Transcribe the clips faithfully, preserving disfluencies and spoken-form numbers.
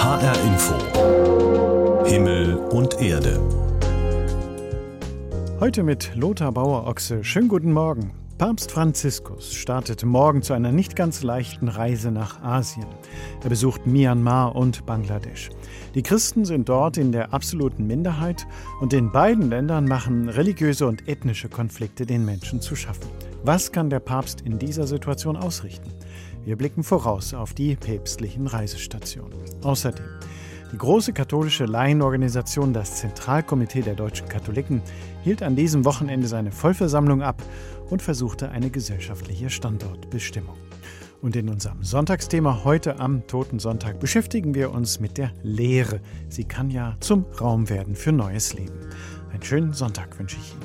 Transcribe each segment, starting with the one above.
H R Info Himmel und Erde. Heute mit Lothar Bauer-Ochse. Schönen guten Morgen. Papst Franziskus startet morgen zu einer nicht ganz leichten Reise nach Asien. Er besucht Myanmar und Bangladesch. Die Christen sind dort in der absoluten Minderheit und in beiden Ländern machen religiöse und ethnische Konflikte den Menschen zu schaffen. Was kann der Papst in dieser Situation ausrichten? Wir blicken voraus auf die päpstlichen Reisestationen. Außerdem: Die große katholische Laienorganisation, das Zentralkomitee der deutschen Katholiken, hielt an diesem Wochenende seine Vollversammlung ab und versuchte eine gesellschaftliche Standortbestimmung. Und in unserem Sonntagsthema heute am Totensonntag beschäftigen wir uns mit der Lehre. Sie kann ja zum Raum werden für neues Leben. Einen schönen Sonntag wünsche ich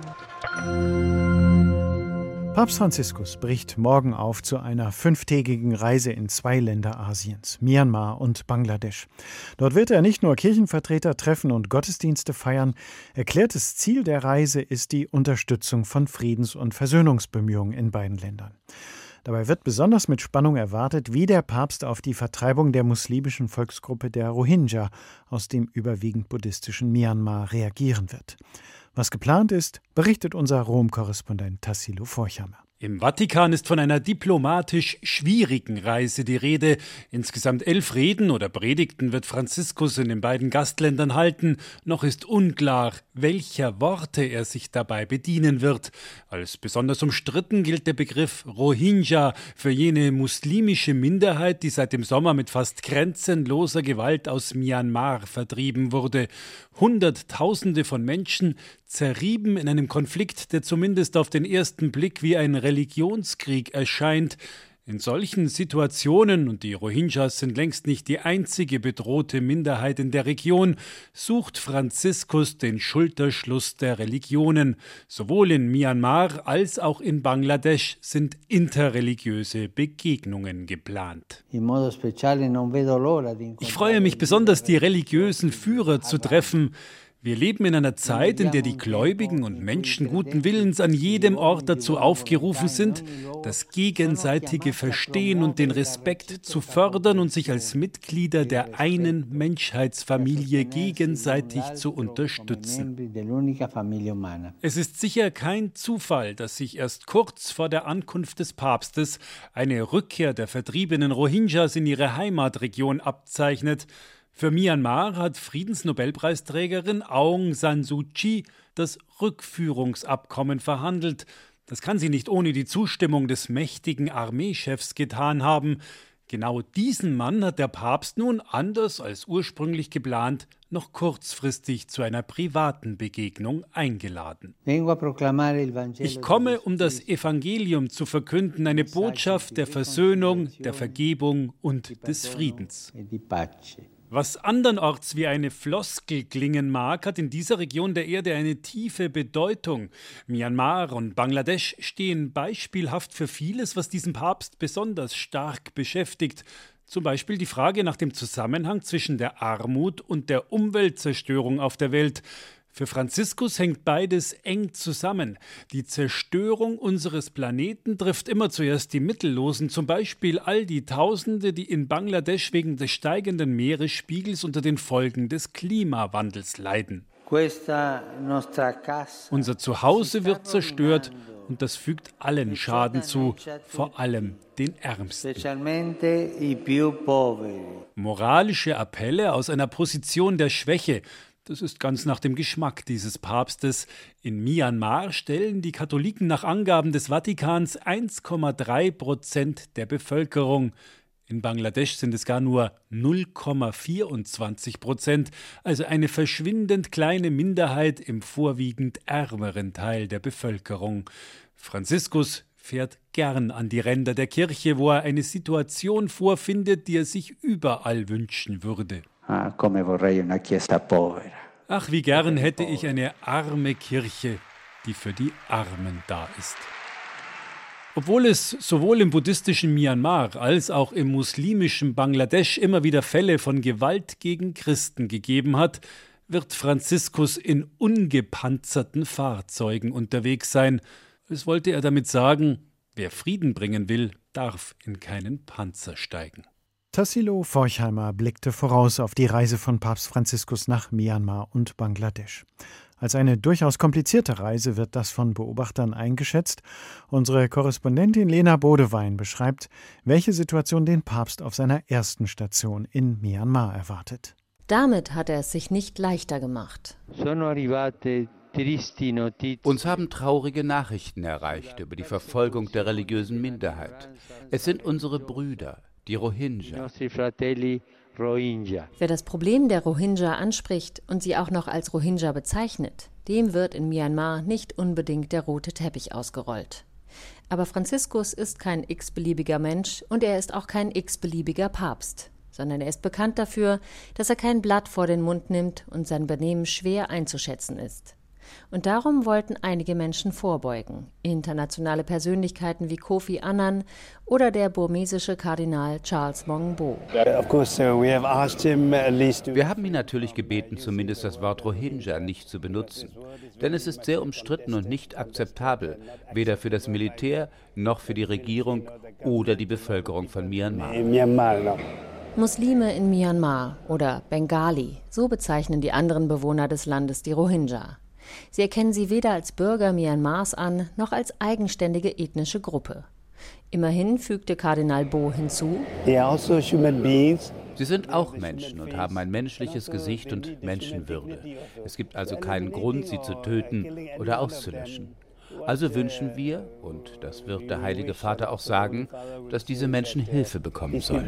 Ihnen. Papst Franziskus bricht morgen auf zu einer fünftägigen Reise in zwei Länder Asiens, Myanmar und Bangladesch. Dort wird er nicht nur Kirchenvertreter treffen und Gottesdienste feiern. Erklärtes Ziel der Reise ist die Unterstützung von Friedens- und Versöhnungsbemühungen in beiden Ländern. Dabei wird besonders mit Spannung erwartet, wie der Papst auf die Vertreibung der muslimischen Volksgruppe der Rohingya aus dem überwiegend buddhistischen Myanmar reagieren wird. Was geplant ist, berichtet unser Rom-Korrespondent Tassilo Forchhammer. Im Vatikan ist von einer diplomatisch schwierigen Reise die Rede. Insgesamt elf Reden oder Predigten wird Franziskus in den beiden Gastländern halten. Noch ist unklar, welcher Worte er sich dabei bedienen wird. Als besonders umstritten gilt der Begriff Rohingya für jene muslimische Minderheit, die seit dem Sommer mit fast grenzenloser Gewalt aus Myanmar vertrieben wurde. Hunderttausende von Menschen zerrieben in einem Konflikt, der zumindest auf den ersten Blick wie ein Religionskrieg erscheint. In solchen Situationen, und die Rohingyas sind längst nicht die einzige bedrohte Minderheit in der Region, sucht Franziskus den Schulterschluss der Religionen. Sowohl in Myanmar als auch in Bangladesch sind interreligiöse Begegnungen geplant. Ich freue mich besonders, die religiösen Führer zu treffen. Wir leben in einer Zeit, in der die Gläubigen und Menschen guten Willens an jedem Ort dazu aufgerufen sind, das gegenseitige Verstehen und den Respekt zu fördern und sich als Mitglieder der einen Menschheitsfamilie gegenseitig zu unterstützen. Es ist sicher kein Zufall, dass sich erst kurz vor der Ankunft des Papstes eine Rückkehr der vertriebenen Rohingyas in ihre Heimatregion abzeichnet. Für Myanmar hat Friedensnobelpreisträgerin Aung San Suu Kyi das Rückführungsabkommen verhandelt. Das kann sie nicht ohne die Zustimmung des mächtigen Armeechefs getan haben. Genau diesen Mann hat der Papst nun, anders als ursprünglich geplant, noch kurzfristig zu einer privaten Begegnung eingeladen. Ich komme, um das Evangelium zu verkünden, eine Botschaft der Versöhnung, der Vergebung und des Friedens. Was andernorts wie eine Floskel klingen mag, hat in dieser Region der Erde eine tiefe Bedeutung. Myanmar und Bangladesch stehen beispielhaft für vieles, was diesen Papst besonders stark beschäftigt. Zum Beispiel die Frage nach dem Zusammenhang zwischen der Armut und der Umweltzerstörung auf der Welt. Für Franziskus hängt beides eng zusammen. Die Zerstörung unseres Planeten trifft immer zuerst die Mittellosen, zum Beispiel all die Tausende, die in Bangladesch wegen des steigenden Meeresspiegels unter den Folgen des Klimawandels leiden. Unser Zuhause wird zerstört und das fügt allen Schaden zu, vor allem den Ärmsten. Moralische Appelle aus einer Position der Schwäche, das ist ganz nach dem Geschmack dieses Papstes. In Myanmar stellen die Katholiken nach Angaben des Vatikans eins Komma drei Prozent der Bevölkerung. In Bangladesch sind es gar nur null Komma vierundzwanzig Prozent, also eine verschwindend kleine Minderheit im vorwiegend ärmeren Teil der Bevölkerung. Franziskus fährt gern an die Ränder der Kirche, wo er eine Situation vorfindet, die er sich überall wünschen würde. Ach, wie gern hätte ich eine arme Kirche, die für die Armen da ist. Obwohl es sowohl im buddhistischen Myanmar als auch im muslimischen Bangladesch immer wieder Fälle von Gewalt gegen Christen gegeben hat, wird Franziskus in ungepanzerten Fahrzeugen unterwegs sein. Es wollte er damit sagen, wer Frieden bringen will, darf in keinen Panzer steigen. Tassilo Forchheimer blickte voraus auf die Reise von Papst Franziskus nach Myanmar und Bangladesch. Als eine durchaus komplizierte Reise wird das von Beobachtern eingeschätzt. Unsere Korrespondentin Lena Bodewein beschreibt, welche Situation den Papst auf seiner ersten Station in Myanmar erwartet. Damit hat er es sich nicht leichter gemacht. Uns haben traurige Nachrichten erreicht über die Verfolgung der religiösen Minderheit. Es sind unsere Brüder, die Rohingya. Wer das Problem der Rohingya anspricht und sie auch noch als Rohingya bezeichnet, dem wird in Myanmar nicht unbedingt der rote Teppich ausgerollt. Aber Franziskus ist kein x-beliebiger Mensch und er ist auch kein x-beliebiger Papst, sondern er ist bekannt dafür, dass er kein Blatt vor den Mund nimmt und sein Benehmen schwer einzuschätzen ist. Und darum wollten einige Menschen vorbeugen, internationale Persönlichkeiten wie Kofi Annan oder der burmesische Kardinal Charles Maung-Bo. Wir haben ihn natürlich gebeten, zumindest das Wort Rohingya nicht zu benutzen, denn es ist sehr umstritten und nicht akzeptabel, weder für das Militär noch für die Regierung oder die Bevölkerung von Myanmar. Muslime in Myanmar oder Bengali, so bezeichnen die anderen Bewohner des Landes die Rohingya. Sie erkennen sie weder als Bürger Myanmars an, noch als eigenständige ethnische Gruppe. Immerhin fügte Kardinal Bo hinzu: Sie sind auch Menschen und haben ein menschliches Gesicht und Menschenwürde. Es gibt also keinen Grund, sie zu töten oder auszulöschen. Also wünschen wir, und das wird der Heilige Vater auch sagen, dass diese Menschen Hilfe bekommen sollen.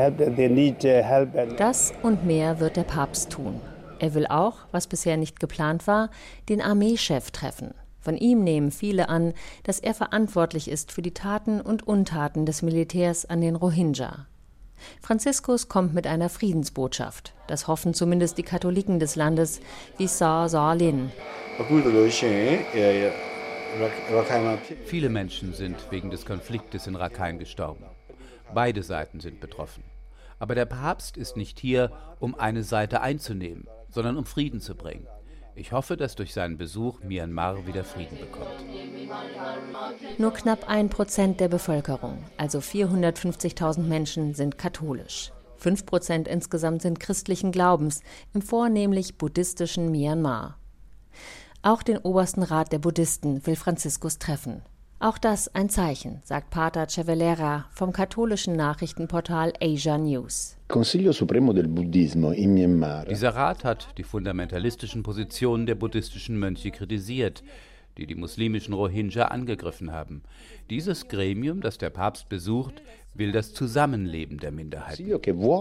Das und mehr wird der Papst tun. Er will auch, was bisher nicht geplant war, den Armeechef treffen. Von ihm nehmen viele an, dass er verantwortlich ist für die Taten und Untaten des Militärs an den Rohingya. Franziskus kommt mit einer Friedensbotschaft. Das hoffen zumindest die Katholiken des Landes, wie Sa Sa-Lin. Viele Menschen sind wegen des Konfliktes in Rakhine gestorben. Beide Seiten sind betroffen. Aber der Papst ist nicht hier, um eine Seite einzunehmen, sondern um Frieden zu bringen. Ich hoffe, dass durch seinen Besuch Myanmar wieder Frieden bekommt. Nur knapp ein Prozent der Bevölkerung, also vierhundertfünfzigtausend Menschen, sind katholisch. Fünf Prozent insgesamt sind christlichen Glaubens, im vornehmlich buddhistischen Myanmar. Auch den obersten Rat der Buddhisten will Franziskus treffen. Auch das ein Zeichen, sagt Pater Cevalera vom katholischen Nachrichtenportal Asia News. Dieser Rat hat die fundamentalistischen Positionen der buddhistischen Mönche kritisiert, die die muslimischen Rohingya angegriffen haben. Dieses Gremium, das der Papst besucht, will das Zusammenleben der Minderheiten.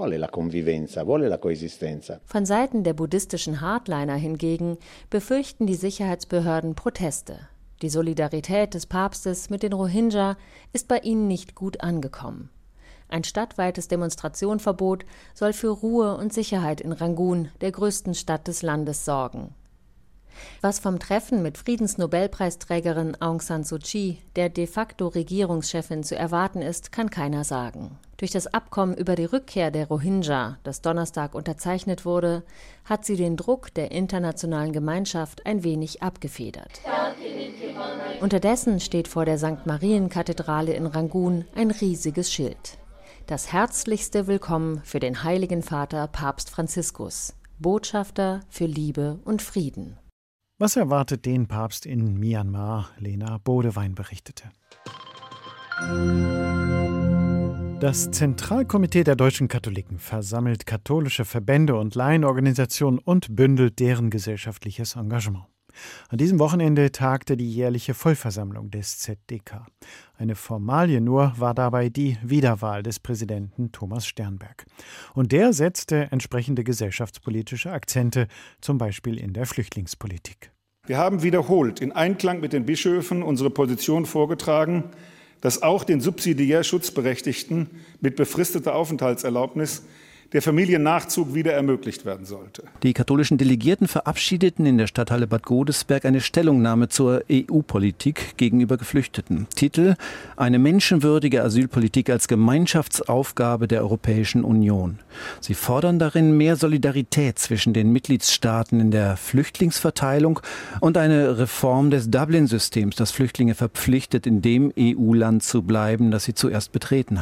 Von Seiten der buddhistischen Hardliner hingegen befürchten die Sicherheitsbehörden Proteste. Die Solidarität des Papstes mit den Rohingya ist bei ihnen nicht gut angekommen. Ein stadtweites Demonstrationsverbot soll für Ruhe und Sicherheit in Rangoon, der größten Stadt des Landes, sorgen. Was vom Treffen mit Friedensnobelpreisträgerin Aung San Suu Kyi, der de facto Regierungschefin, zu erwarten ist, kann keiner sagen. Durch das Abkommen über die Rückkehr der Rohingya, das Donnerstag unterzeichnet wurde, hat sie den Druck der internationalen Gemeinschaft ein wenig abgefedert. Unterdessen steht vor der Sankt Marien-Kathedrale in Rangoon ein riesiges Schild. Das herzlichste Willkommen für den Heiligen Vater Papst Franziskus, Botschafter für Liebe und Frieden. Was erwartet den Papst in Myanmar? Lena Bodewein berichtete. Das Zentralkomitee der deutschen Katholiken versammelt katholische Verbände und Laienorganisationen und bündelt deren gesellschaftliches Engagement. An diesem Wochenende tagte die jährliche Vollversammlung des Z D K. Eine Formalie nur war dabei die Wiederwahl des Präsidenten Thomas Sternberg. Und der setzte entsprechende gesellschaftspolitische Akzente, zum Beispiel in der Flüchtlingspolitik. Wir haben wiederholt in Einklang mit den Bischöfen unsere Position vorgetragen, dass auch den subsidiär Schutzberechtigten mit befristeter Aufenthaltserlaubnis der Familiennachzug wieder ermöglicht werden sollte. Die katholischen Delegierten verabschiedeten in der Stadthalle Bad Godesberg eine Stellungnahme zur E U-Politik gegenüber Geflüchteten. Titel: Eine menschenwürdige Asylpolitik als Gemeinschaftsaufgabe der Europäischen Union. Sie fordern darin mehr Solidarität zwischen den Mitgliedstaaten in der Flüchtlingsverteilung und eine Reform des Dublin-Systems, das Flüchtlinge verpflichtet, in dem E U-Land zu bleiben, das sie zuerst betreten haben.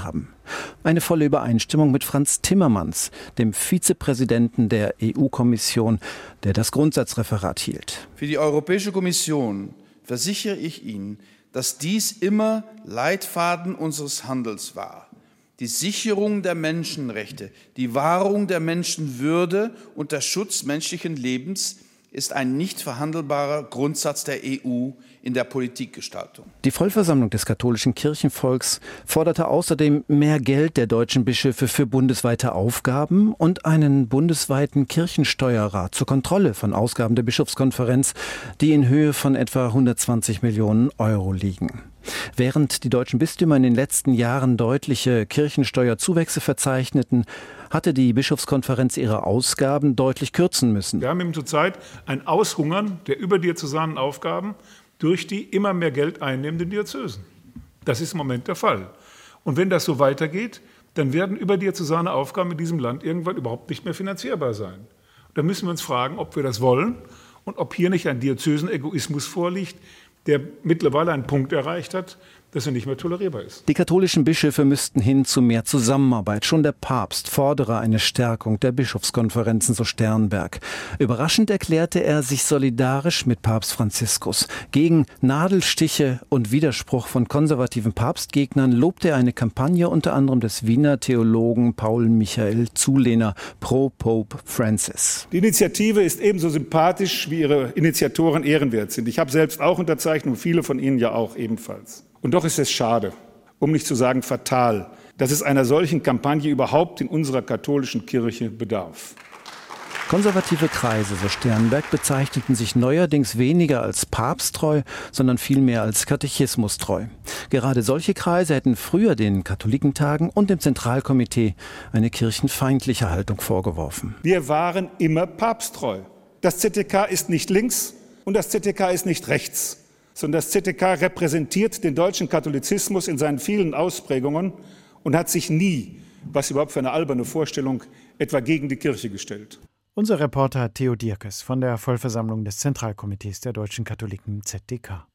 Eine volle Übereinstimmung mit Frans Timmermans, dem Vizepräsidenten der E U-Kommission, der das Grundsatzreferat hielt. Für die Europäische Kommission versichere ich Ihnen, dass dies immer Leitfaden unseres Handels war. Die Sicherung der Menschenrechte, die Wahrung der Menschenwürde und der Schutz menschlichen Lebens ist ein nicht verhandelbarer Grundsatz der E U in der Politikgestaltung. Die Vollversammlung des katholischen Kirchenvolks forderte außerdem mehr Geld der deutschen Bischöfe für bundesweite Aufgaben und einen bundesweiten Kirchensteuerrat zur Kontrolle von Ausgaben der Bischofskonferenz, die in Höhe von etwa hundertzwanzig Millionen Euro liegen. Während die deutschen Bistümer in den letzten Jahren deutliche Kirchensteuerzuwächse verzeichneten, hatte die Bischofskonferenz ihre Ausgaben deutlich kürzen müssen. Wir haben eben zurzeit ein Aushungern der überdiözesanen Aufgaben durch die immer mehr Geld einnehmenden Diözesen. Das ist im Moment der Fall. Und wenn das so weitergeht, dann werden überdiözesane Aufgaben in diesem Land irgendwann überhaupt nicht mehr finanzierbar sein. Da müssen wir uns fragen, ob wir das wollen und ob hier nicht ein Diözesenegoismus vorliegt, der mittlerweile einen Punkt erreicht hat, dass er nicht mehr tolerierbar ist. Die katholischen Bischöfe müssten hin zu mehr Zusammenarbeit. Schon der Papst fordere eine Stärkung der Bischofskonferenzen, so Sternberg. Überraschend erklärte er sich solidarisch mit Papst Franziskus. Gegen Nadelstiche und Widerspruch von konservativen Papstgegnern lobte er eine Kampagne unter anderem des Wiener Theologen Paul Michael Zulehner pro Pope Francis. Die Initiative ist ebenso sympathisch, wie ihre Initiatoren ehrenwert sind. Ich habe selbst auch unterzeichnet und viele von Ihnen ja auch ebenfalls. Und doch ist es schade, um nicht zu sagen fatal, dass es einer solchen Kampagne überhaupt in unserer katholischen Kirche bedarf. Konservative Kreise, so Sternberg, bezeichneten sich neuerdings weniger als papsttreu, sondern vielmehr als katechismustreu. Gerade solche Kreise hätten früher den Katholikentagen und dem Zentralkomitee eine kirchenfeindliche Haltung vorgeworfen. Wir waren immer papsttreu. Das Z T K ist nicht links und das Z T K ist nicht rechts, sondern das Z T K repräsentiert den deutschen Katholizismus in seinen vielen Ausprägungen und hat sich nie, was überhaupt für eine alberne Vorstellung, etwa gegen die Kirche gestellt. Unser Reporter Theo Dierkes von der Vollversammlung des Zentralkomitees der deutschen Katholiken Z T K.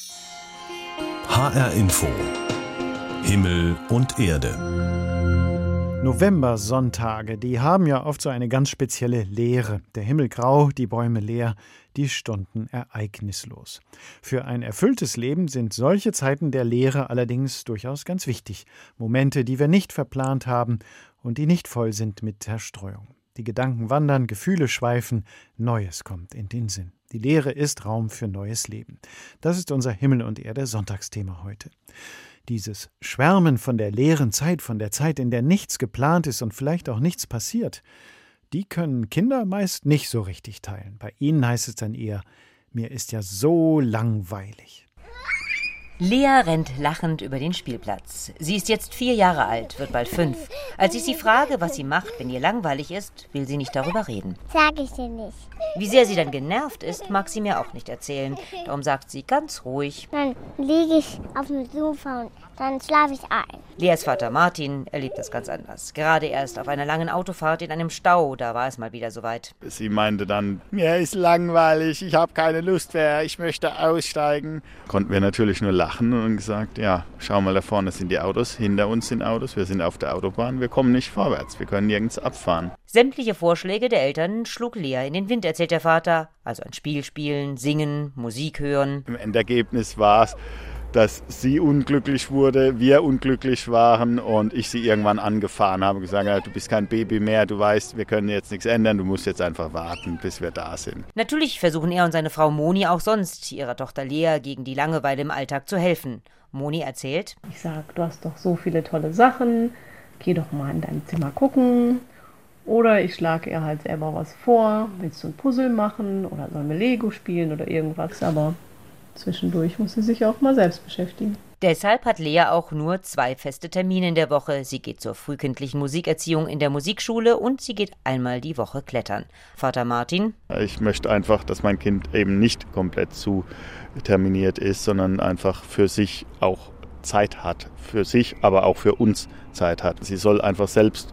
H R Info. Himmel und Erde. Novembersonntage, die haben ja oft so eine ganz spezielle Leere. Der Himmel grau, die Bäume leer, die Stunden ereignislos. Für ein erfülltes Leben sind solche Zeiten der Leere allerdings durchaus ganz wichtig. Momente, die wir nicht verplant haben und die nicht voll sind mit Zerstreuung. Die Gedanken wandern, Gefühle schweifen, Neues kommt in den Sinn. Die Leere ist Raum für neues Leben. Das ist unser Himmel und Erde Sonntagsthema heute. Dieses Schwärmen von der leeren Zeit, von der Zeit, in der nichts geplant ist und vielleicht auch nichts passiert, die können Kinder meist nicht so richtig teilen. Bei ihnen heißt es dann eher, mir ist ja so langweilig. Lea rennt lachend über den Spielplatz. Sie ist jetzt vier Jahre alt, wird bald fünf. Als ich sie frage, was sie macht, wenn ihr langweilig ist, will sie nicht darüber reden. Sag ich dir nicht. Wie sehr sie dann genervt ist, mag sie mir auch nicht erzählen. Darum sagt sie ganz ruhig. Dann liege ich auf dem Sofa und dann schlafe ich ein. Leas Vater Martin erlebt das ganz anders. Gerade erst auf einer langen Autofahrt in einem Stau, da war es mal wieder soweit. Sie meinte dann, mir ist langweilig, ich habe keine Lust mehr, ich möchte aussteigen. Konnten wir natürlich nur lachen und gesagt, ja, schau mal, da vorne sind die Autos, hinter uns sind Autos, wir sind auf der Autobahn, wir kommen nicht vorwärts, wir können nirgends abfahren. Sämtliche Vorschläge der Eltern schlug Lea in den Wind, erzählt der Vater. Also ein Spiel spielen, singen, Musik hören. Im Endergebnis war es, dass sie unglücklich wurde, wir unglücklich waren und ich sie irgendwann angefahren habe und gesagt, ja, du bist kein Baby mehr, du weißt, wir können jetzt nichts ändern, du musst jetzt einfach warten, bis wir da sind. Natürlich versuchen er und seine Frau Moni auch sonst, ihrer Tochter Lea gegen die Langeweile im Alltag zu helfen. Moni erzählt: Ich sag, du hast doch so viele tolle Sachen, geh doch mal in dein Zimmer gucken. Oder ich schlage ihr halt selber was vor, willst du ein Puzzle machen oder sollen wir Lego spielen oder irgendwas, aber zwischendurch muss sie sich auch mal selbst beschäftigen. Deshalb hat Lea auch nur zwei feste Termine in der Woche. Sie geht zur frühkindlichen Musikerziehung in der Musikschule und sie geht einmal die Woche klettern. Vater Martin: Ich möchte einfach, dass mein Kind eben nicht komplett zu terminiert ist, sondern einfach für sich auch Zeit hat. Für sich, aber auch für uns Zeit hat. Sie soll einfach selbst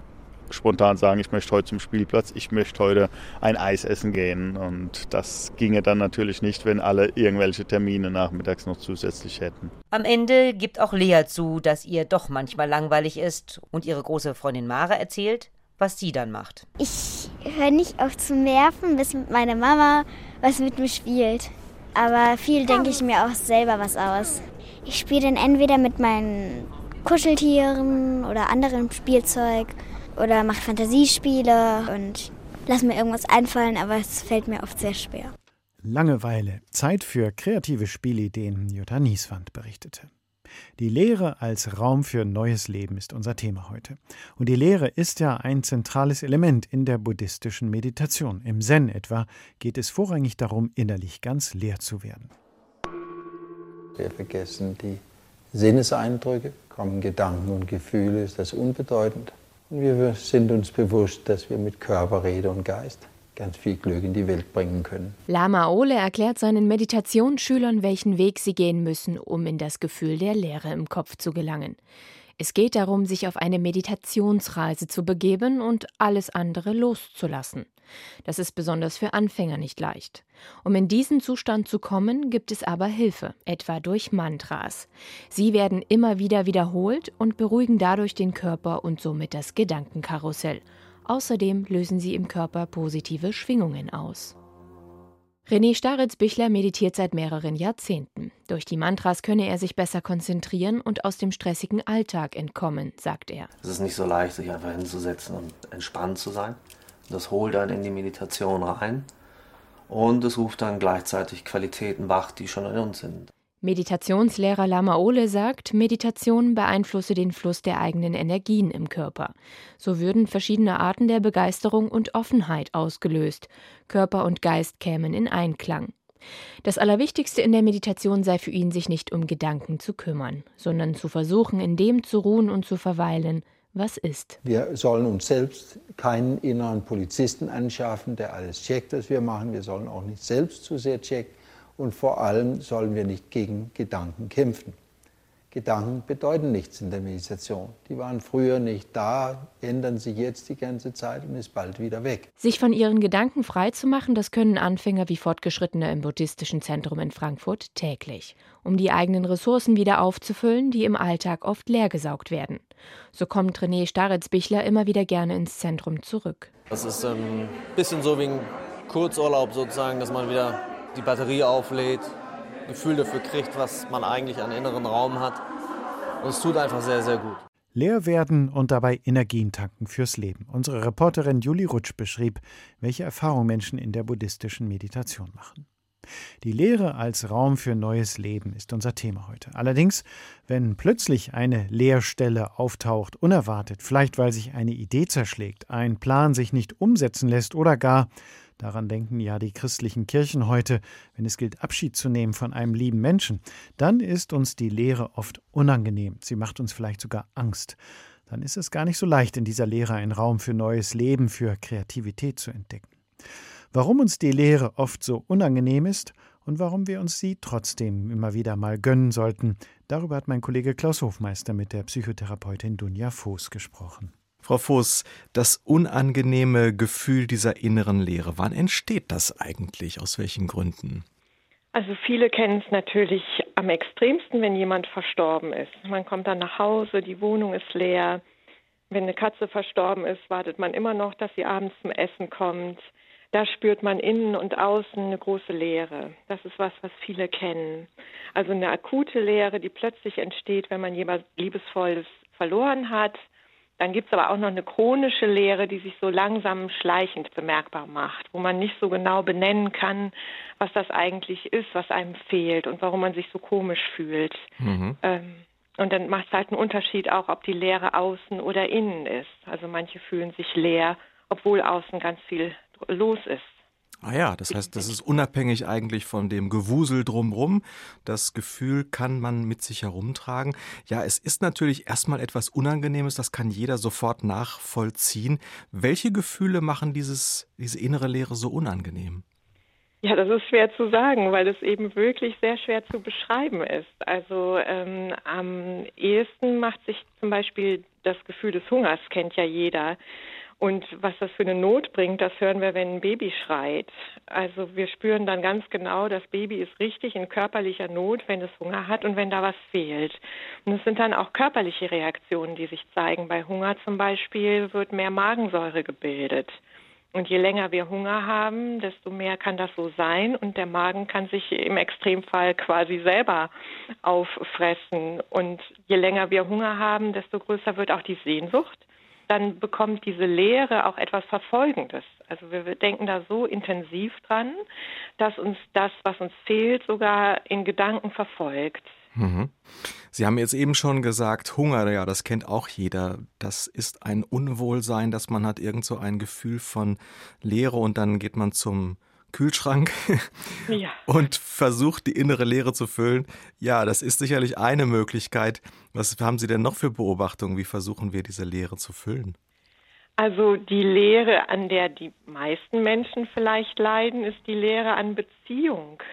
spontan sagen, ich möchte heute zum Spielplatz, ich möchte heute ein Eis essen gehen. Und das ginge dann natürlich nicht, wenn alle irgendwelche Termine nachmittags noch zusätzlich hätten. Am Ende gibt auch Lea zu, dass ihr doch manchmal langweilig ist und ihre große Freundin Mara erzählt, was sie dann macht. Ich höre nicht auf zu nerven, bis meine Mama was mit mir spielt. Aber viel denke ich mir auch selber was aus. Ich spiele dann entweder mit meinen Kuscheltieren oder anderem Spielzeug oder mache Fantasiespiele und lass mir irgendwas einfallen, aber es fällt mir oft sehr schwer. Langeweile, Zeit für kreative Spielideen, Jutta Nieswand berichtete. Die Lehre als Raum für neues Leben ist unser Thema heute. Und die Lehre ist ja ein zentrales Element in der buddhistischen Meditation. Im Zen etwa geht es vorrangig darum, innerlich ganz leer zu werden. Wir vergessen die Sinneseindrücke, kommen Gedanken und Gefühle, ist das unbedeutend. Und wir sind uns bewusst, dass wir mit Körper, Rede und Geist ganz viel Glück in die Welt bringen können. Lama Ole erklärt seinen Meditationsschülern, welchen Weg sie gehen müssen, um in das Gefühl der Leere im Kopf zu gelangen. Es geht darum, sich auf eine Meditationsreise zu begeben und alles andere loszulassen. Das ist besonders für Anfänger nicht leicht. Um in diesen Zustand zu kommen, gibt es aber Hilfe, etwa durch Mantras. Sie werden immer wieder wiederholt und beruhigen dadurch den Körper und somit das Gedankenkarussell. Außerdem lösen sie im Körper positive Schwingungen aus. René Staritz-Bichler meditiert seit mehreren Jahrzehnten. Durch die Mantras könne er sich besser konzentrieren und aus dem stressigen Alltag entkommen, sagt er. Es ist nicht so leicht, sich einfach hinzusetzen und entspannt zu sein. Das holt dann in die Meditation rein und es ruft dann gleichzeitig Qualitäten wach, die schon in uns sind. Meditationslehrer Lama Ole sagt, Meditation beeinflusse den Fluss der eigenen Energien im Körper. So würden verschiedene Arten der Begeisterung und Offenheit ausgelöst. Körper und Geist kämen in Einklang. Das Allerwichtigste in der Meditation sei für ihn, sich nicht um Gedanken zu kümmern, sondern zu versuchen, in dem zu ruhen und zu verweilen, was ist. Wir sollen uns selbst keinen inneren Polizisten anschaffen, der alles checkt, was wir machen. Wir sollen auch nicht selbst zu sehr checken. Und vor allem sollen wir nicht gegen Gedanken kämpfen. Gedanken bedeuten nichts in der Meditation. Die waren früher nicht da, ändern sich jetzt die ganze Zeit und ist bald wieder weg. Sich von ihren Gedanken freizumachen, das können Anfänger wie Fortgeschrittene im Buddhistischen Zentrum in Frankfurt täglich, um die eigenen Ressourcen wieder aufzufüllen, die im Alltag oft leergesaugt werden. So kommt René Staritz-Bichler immer wieder gerne ins Zentrum zurück. Das ist ein bisschen so wie ein Kurzurlaub sozusagen, dass man wieder die Batterie auflädt, ein Gefühl dafür kriegt, was man eigentlich an inneren Raum hat. Und es tut einfach sehr, sehr gut. Leer werden und dabei Energien tanken fürs Leben. Unsere Reporterin Julie Rutsch beschrieb, welche Erfahrungen Menschen in der buddhistischen Meditation machen. Die Lehre als Raum für neues Leben ist unser Thema heute. Allerdings, wenn plötzlich eine Leerstelle auftaucht, unerwartet, vielleicht weil sich eine Idee zerschlägt, ein Plan sich nicht umsetzen lässt oder gar, daran denken ja die christlichen Kirchen heute, wenn es gilt, Abschied zu nehmen von einem lieben Menschen, dann ist uns die Leere oft unangenehm. Sie macht uns vielleicht sogar Angst. Dann ist es gar nicht so leicht, in dieser Leere einen Raum für neues Leben, für Kreativität zu entdecken. Warum uns die Leere oft so unangenehm ist und warum wir uns sie trotzdem immer wieder mal gönnen sollten, darüber hat mein Kollege Klaus Hofmeister mit der Psychotherapeutin Dunja Voß gesprochen. Frau Voß, das unangenehme Gefühl dieser inneren Leere, wann entsteht das eigentlich? Aus welchen Gründen? Also viele kennen es natürlich am extremsten, wenn jemand verstorben ist. Man kommt dann nach Hause, die Wohnung ist leer. Wenn eine Katze verstorben ist, wartet man immer noch, dass sie abends zum Essen kommt. Da spürt man innen und außen eine große Leere. Das ist was, was viele kennen. Also eine akute Leere, die plötzlich entsteht, wenn man jemand Liebesvolles verloren hat. Dann gibt es aber auch noch eine chronische Leere, die sich so langsam schleichend bemerkbar macht, wo man nicht so genau benennen kann, was das eigentlich ist, was einem fehlt und warum man sich so komisch fühlt. Mhm. Ähm, und dann macht es halt einen Unterschied auch, ob die Leere außen oder innen ist. Also manche fühlen sich leer, obwohl außen ganz viel los ist. Ah ja, das heißt, das ist unabhängig eigentlich von dem Gewusel drumherum. Das Gefühl kann man mit sich herumtragen. Ja, es ist natürlich erstmal etwas Unangenehmes, das kann jeder sofort nachvollziehen. Welche Gefühle machen dieses, diese innere Leere so unangenehm? Ja, das ist schwer zu sagen, weil es eben wirklich sehr schwer zu beschreiben ist. Also ähm, am ehesten macht sich zum Beispiel das Gefühl des Hungers, kennt ja jeder. Und was das für eine Not bringt, das hören wir, wenn ein Baby schreit. Also wir spüren dann ganz genau, das Baby ist richtig in körperlicher Not, wenn es Hunger hat und wenn da was fehlt. Und es sind dann auch körperliche Reaktionen, die sich zeigen. Bei Hunger zum Beispiel wird mehr Magensäure gebildet. Und je länger wir Hunger haben, desto mehr kann das so sein. Und der Magen kann sich im Extremfall quasi selber auffressen. Und je länger wir Hunger haben, desto größer wird auch die Sehnsucht. Dann bekommt diese Leere auch etwas Verfolgendes. Also wir denken da so intensiv dran, dass uns das, was uns fehlt, sogar in Gedanken verfolgt. Mhm. Sie haben jetzt eben schon gesagt, Hunger, ja, das kennt auch jeder. Das ist ein Unwohlsein, dass man hat irgend so ein Gefühl von Leere und dann geht man zum Kühlschrank ja. und versucht, die innere Leere zu füllen. Ja, das ist sicherlich eine Möglichkeit. Was haben Sie denn noch für Beobachtungen? Wie versuchen wir, diese Leere zu füllen? Also die Leere, an der die meisten Menschen vielleicht leiden, ist die Leere an Beziehung.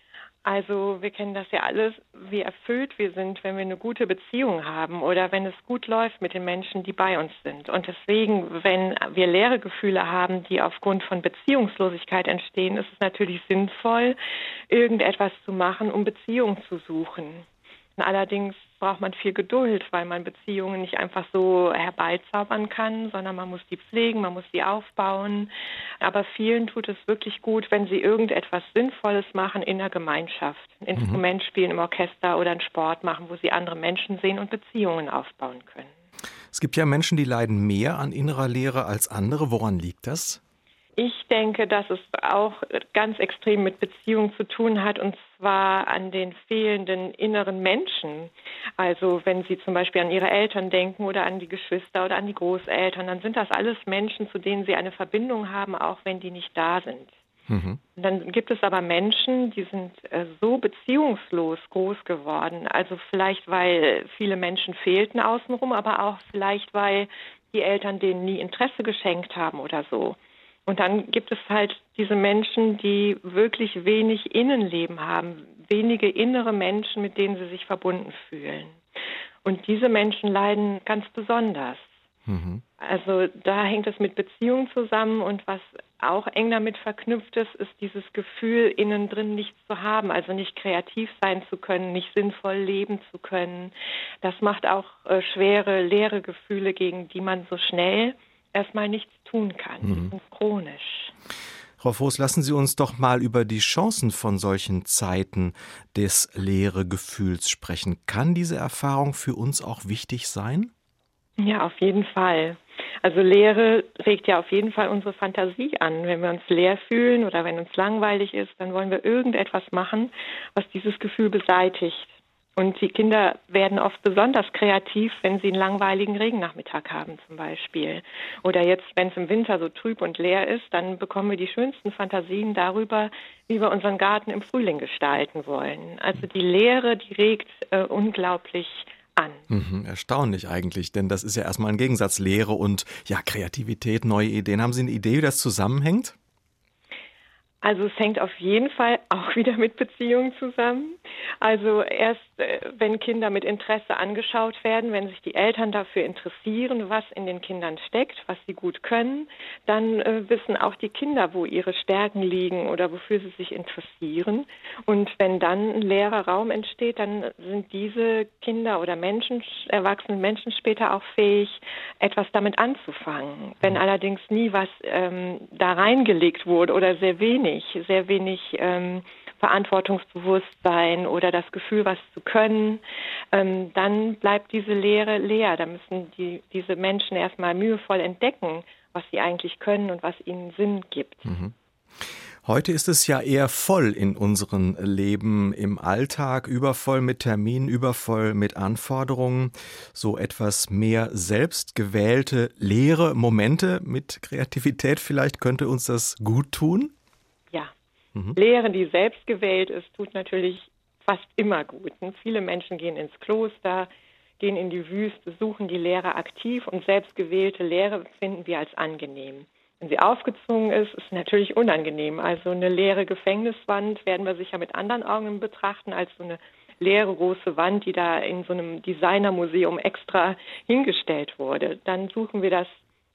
Also wir kennen das ja alles, wie erfüllt wir sind, wenn wir eine gute Beziehung haben oder wenn es gut läuft mit den Menschen, die bei uns sind. Und deswegen, wenn wir leere Gefühle haben, die aufgrund von Beziehungslosigkeit entstehen, ist es natürlich sinnvoll, irgendetwas zu machen, um Beziehung zu suchen. Allerdings braucht man viel Geduld, weil man Beziehungen nicht einfach so herbeizaubern kann, sondern man muss die pflegen, man muss die aufbauen. Aber vielen tut es wirklich gut, wenn sie irgendetwas Sinnvolles machen in der Gemeinschaft. Ein Mhm. Instrument spielen im Orchester oder einen Sport machen, wo sie andere Menschen sehen und Beziehungen aufbauen können. Es gibt ja Menschen, die leiden mehr an innerer Leere als andere. Woran liegt das? Ich denke, dass es auch ganz extrem mit Beziehung zu tun hat, und zwar an den fehlenden inneren Menschen. Also wenn Sie zum Beispiel an Ihre Eltern denken oder an die Geschwister oder an die Großeltern, dann sind das alles Menschen, zu denen Sie eine Verbindung haben, auch wenn die nicht da sind. Mhm. Dann gibt es aber Menschen, die sind äh, so beziehungslos groß geworden. Also vielleicht, weil viele Menschen fehlten außenrum, aber auch vielleicht, weil die Eltern denen nie Interesse geschenkt haben oder so. Und dann gibt es halt diese Menschen, die wirklich wenig Innenleben haben, wenige innere Menschen, mit denen sie sich verbunden fühlen. Und diese Menschen leiden ganz besonders. Mhm. Also da hängt es mit Beziehung zusammen, und was auch eng damit verknüpft ist, ist dieses Gefühl, innen drin nichts zu haben, also nicht kreativ sein zu können, nicht sinnvoll leben zu können. Das macht auch äh, schwere, leere Gefühle, gegen die man so schnell erstmal nichts tun kann. Mhm. Die sind chronisch. Frau Voß, lassen Sie uns doch mal über die Chancen von solchen Zeiten des leere Gefühls sprechen. Kann diese Erfahrung für uns auch wichtig sein? Ja, auf jeden Fall. Also Leere regt ja auf jeden Fall unsere Fantasie an. Wenn wir uns leer fühlen oder wenn uns langweilig ist, dann wollen wir irgendetwas machen, was dieses Gefühl beseitigt. Und die Kinder werden oft besonders kreativ, wenn sie einen langweiligen Regennachmittag haben zum Beispiel. Oder jetzt, wenn es im Winter so trüb und leer ist, dann bekommen wir die schönsten Fantasien darüber, wie wir unseren Garten im Frühling gestalten wollen. Also die Leere, die regt äh, unglaublich an. Mhm, erstaunlich eigentlich, denn das ist ja erstmal ein Gegensatz, Leere und ja, Kreativität, neue Ideen. Haben Sie eine Idee, wie das zusammenhängt? Also es hängt auf jeden Fall auch wieder mit Beziehungen zusammen. Also erst, wenn Kinder mit Interesse angeschaut werden, wenn sich die Eltern dafür interessieren, was in den Kindern steckt, was sie gut können, dann äh, wissen auch die Kinder, wo ihre Stärken liegen oder wofür sie sich interessieren. Und wenn dann ein leerer Raum entsteht, dann sind diese Kinder oder Menschen, erwachsene Menschen später auch fähig, etwas damit anzufangen. Wenn allerdings nie was ähm, da reingelegt wurde oder sehr wenig, sehr wenig ähm, Verantwortungsbewusstsein oder das Gefühl, was zu können, ähm, dann bleibt diese Leere leer. Da müssen die, diese Menschen erstmal mühevoll entdecken, was sie eigentlich können und was ihnen Sinn gibt. Mhm. Heute ist es ja eher voll in unserem Leben im Alltag, übervoll mit Terminen, übervoll mit Anforderungen, so etwas mehr selbstgewählte, leere Momente mit Kreativität. Vielleicht könnte uns das gut tun? Ja, mhm. Lehre, die selbst gewählt ist, tut natürlich fast immer gut. Und viele Menschen gehen ins Kloster, gehen in die Wüste, suchen die Lehre aktiv, und selbstgewählte Lehre finden wir als angenehm. Wenn sie aufgezwungen ist, ist es natürlich unangenehm. Also eine leere Gefängniswand werden wir sicher mit anderen Augen betrachten als so eine leere große Wand, die da in so einem Designermuseum extra hingestellt wurde. Dann suchen wir das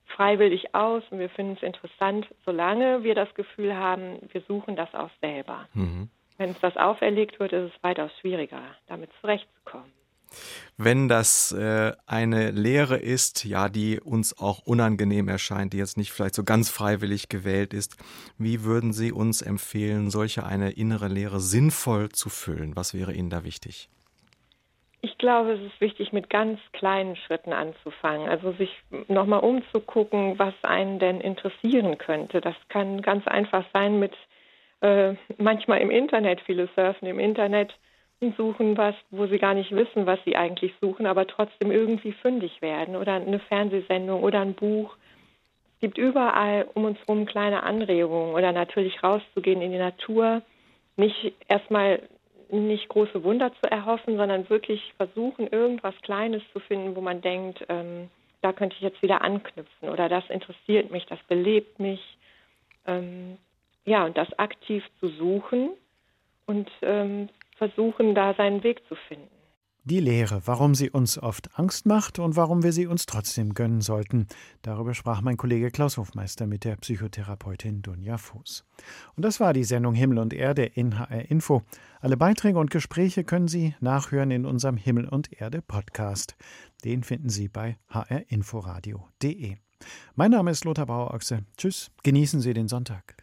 freiwillig aus und wir finden es interessant, solange wir das Gefühl haben, wir suchen das auch selber. Mhm. Wenn uns das auferlegt wird, ist es weitaus schwieriger, damit zurechtzukommen. Wenn das äh, eine Lehre ist, ja, die uns auch unangenehm erscheint, die jetzt nicht vielleicht so ganz freiwillig gewählt ist, wie würden Sie uns empfehlen, solche eine innere Lehre sinnvoll zu füllen? Was wäre Ihnen da wichtig? Ich glaube, es ist wichtig, mit ganz kleinen Schritten anzufangen. Also sich nochmal umzugucken, was einen denn interessieren könnte. Das kann ganz einfach sein mit äh, manchmal im Internet, viele surfen im Internet und suchen was, wo sie gar nicht wissen, was sie eigentlich suchen, aber trotzdem irgendwie fündig werden. Oder eine Fernsehsendung oder ein Buch. Es gibt überall um uns herum kleine Anregungen. Oder natürlich rauszugehen in die Natur, nicht erstmal nicht große Wunder zu erhoffen, sondern wirklich versuchen, irgendwas Kleines zu finden, wo man denkt, ähm, da könnte ich jetzt wieder anknüpfen oder das interessiert mich, das belebt mich. Ähm, ja, und das aktiv zu suchen und ähm, versuchen, da seinen Weg zu finden. Die Lehre, warum sie uns oft Angst macht und warum wir sie uns trotzdem gönnen sollten. Darüber sprach mein Kollege Klaus Hofmeister mit der Psychotherapeutin Dunja Fuß. Und das war die Sendung Himmel und Erde in H R Info. Alle Beiträge und Gespräche können Sie nachhören in unserem Himmel und Erde Podcast. Den finden Sie bei h r inforadio punkt d e. Mein Name ist Lothar Bauer-Ochse. Tschüss, genießen Sie den Sonntag.